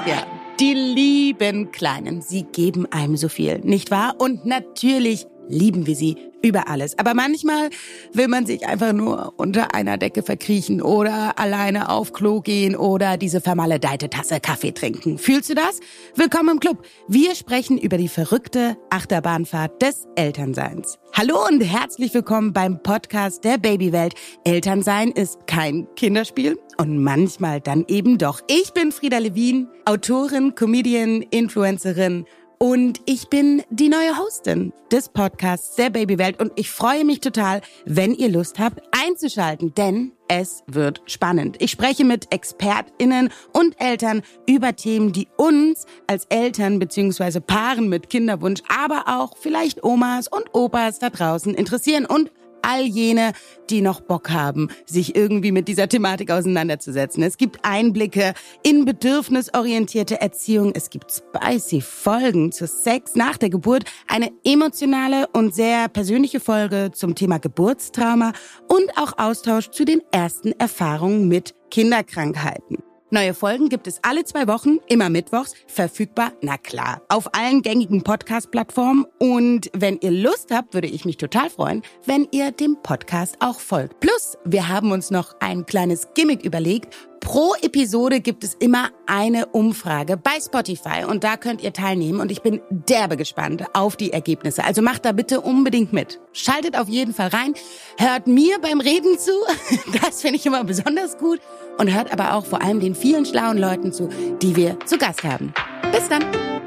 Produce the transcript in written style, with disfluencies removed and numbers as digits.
Ja, die lieben Kleinen, sie geben einem so viel, nicht wahr? Und natürlich lieben wir sie über alles. Aber manchmal will man sich einfach nur unter einer Decke verkriechen oder alleine auf Klo gehen oder diese vermaledeite Tasse Kaffee trinken. Fühlst du das? Willkommen im Club. Wir sprechen über die verrückte Achterbahnfahrt des Elternseins. Hallo und herzlich willkommen beim Podcast der Babywelt. Elternsein ist kein Kinderspiel und manchmal dann eben doch. Ich bin Frieda Levin, Autorin, Comedian, Influencerin. Und ich bin die neue Hostin des Podcasts der Babywelt und ich freue mich total, wenn ihr Lust habt, einzuschalten, denn es wird spannend. Ich spreche mit ExpertInnen und Eltern über Themen, die uns als Eltern bzw. Paaren mit Kinderwunsch, aber auch vielleicht Omas und Opas da draußen interessieren und all jene, die noch Bock haben, sich irgendwie mit dieser Thematik auseinanderzusetzen. Es gibt Einblicke in bedürfnisorientierte Erziehung. Es gibt spicy Folgen zu Sex nach der Geburt, eine emotionale und sehr persönliche Folge zum Thema Geburtstrauma und auch Austausch zu den ersten Erfahrungen mit Kinderkrankheiten. Neue Folgen gibt es alle 2 Wochen, immer mittwochs, verfügbar, na klar, auf allen gängigen Podcast-Plattformen. Und wenn ihr Lust habt, würde ich mich total freuen, wenn ihr dem Podcast auch folgt. Plus, wir haben uns noch ein kleines Gimmick überlegt. Pro Episode gibt es immer eine Umfrage bei Spotify und da könnt ihr teilnehmen und ich bin derbe gespannt auf die Ergebnisse. Also macht da bitte unbedingt mit. Schaltet auf jeden Fall rein, hört mir beim Reden zu, das finde ich immer besonders gut und hört aber auch vor allem den vielen schlauen Leuten zu, die wir zu Gast haben. Bis dann!